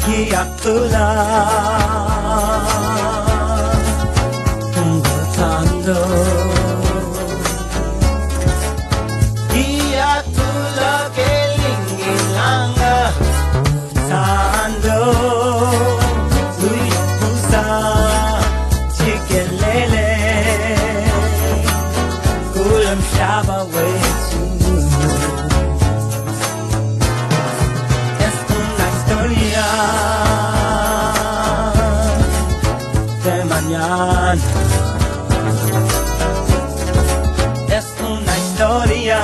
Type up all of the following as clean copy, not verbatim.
기억들아 못한다 기억들아 갤링길랑가 산도 수이부사 지켈레레 구름 샤바 웨치 es una historia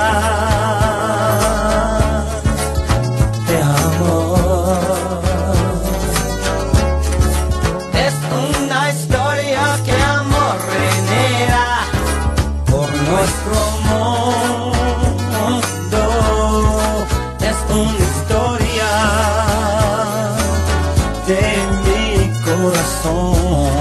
de amor. Es una historia que amor genera por nuestro mundo. Es una historia de mi corazón.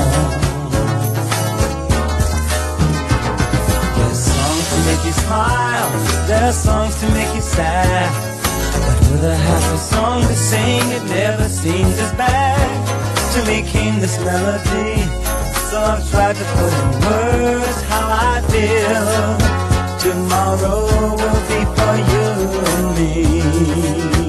Smile, there are songs to make you sad, but with a happy song to sing, it never seems as bad to making this melody. So I've tried to put in words how I feel. Tomorrow will be for you and me.